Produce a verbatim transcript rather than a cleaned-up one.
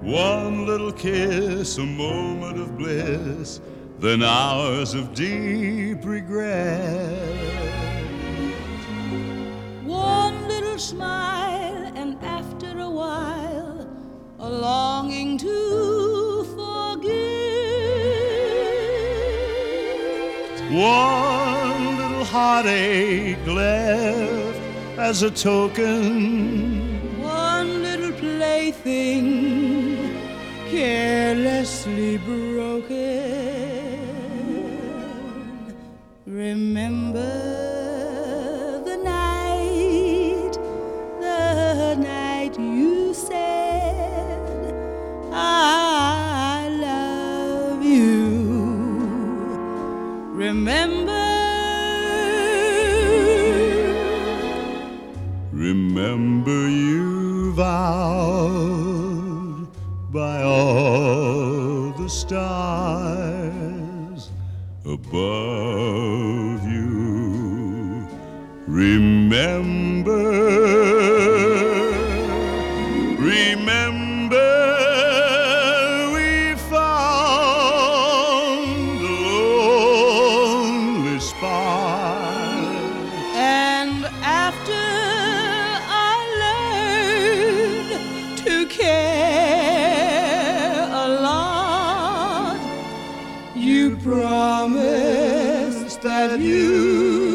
One little kiss, a moment of bliss, then hours of deep regret. One little smile, and after a while, a longing to forget. One little heartache left as a token. One little plaything carelessly broken. Remember the night, the night you said I love you. Remember, remember you vowed by all the stars above you. Remember, remember we found a lonely spot. and after I learned to care a lot, you promised that you